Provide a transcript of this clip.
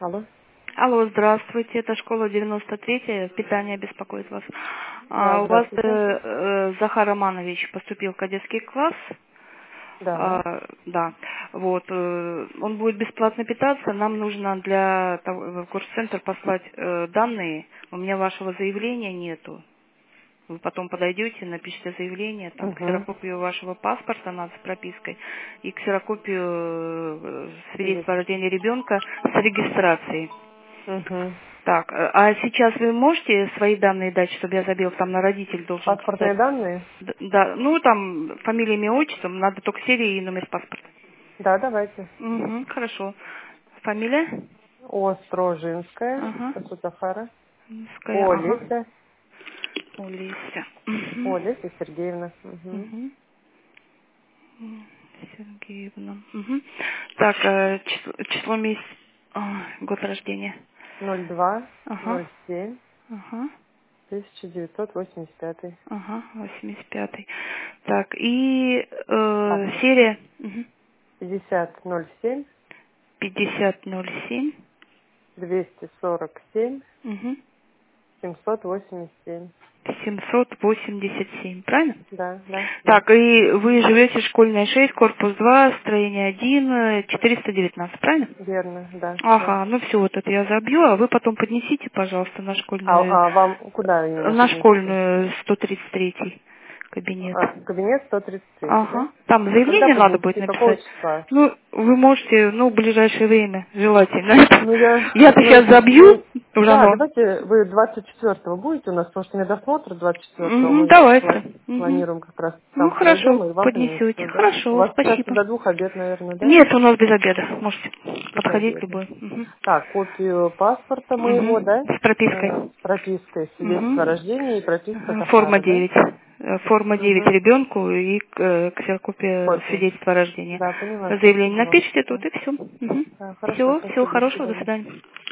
Алло. Алло, здравствуйте, это школа 93-я, питание беспокоит вас. Да, У вас здравствуйте. Захар Романович поступил в кадетский класс, Да. да, вот, он будет бесплатно питаться, нам нужно для в курс-центр послать данные, у меня вашего заявления нету. Вы потом подойдете, напишите заявление, там, Угу. ксерокопию вашего паспорта надо с пропиской и ксерокопию свидетельства о рождении ребенка с регистрацией. Угу. Так, а сейчас вы можете свои данные дать, чтобы я забил, там на родитель должен Паспортные писать? данные? Да, ну там фамилия, имя, отчество, надо только серия и номер паспорта. Да, давайте. Угу, хорошо. Фамилия? Острожинская, Ага. как у Захара. Ская, ага. Олеся. Олеся. Угу. Олеся Сергеевна. Угу. Угу. Сергеевна. Угу. Так, число месяц, год рождения. 02 Ага. 07 Ага. 1985. Ага, 85-й. Так, и Паспорт. серия угу. 5007 5007 247 угу. 787. 787, правильно? Да, да, да. Так, и вы живете школьная 6, корпус 2, строение 1, 419, правильно? Верно, да, да. Ага, ну все, вот это я забью, а вы потом поднесите, пожалуйста, А вам куда именно на поднести? школьную 133 кабинет. Кабинет 133, да? Ага. Там Когда заявление надо будет поднести? Какого написать. числа? Ну, вы можете, ну, в ближайшее время, желательно. Ну, я... Я-то сейчас забью, уже Да, оно. давайте вы 24-го будете у нас, потому что медосмотр 24-го Мгм, мы давайте. Мгм. планируем как раз Ну, там хорошо, подойдем и вам поднесете. принесу, да? У Хорошо, вас сейчас спасибо. до 2 обед, наверное, да? Нет, у нас без обеда. Можете Без подходить обеда. любой. Мгм. Так, копию паспорта моего, да? Мгм. С пропиской. С пропиской, свидетельство о Мгм. рождении и прописка Форма Захара, да? 9. Форма 9 Угу. ребенку и ксерокопия Копия. свидетельства о рождении. Да, поняла, Заявление спасибо вам. напишите тут Да, и все. да, хорошо, Всего спасибо, до хорошего, до свидания. свидания.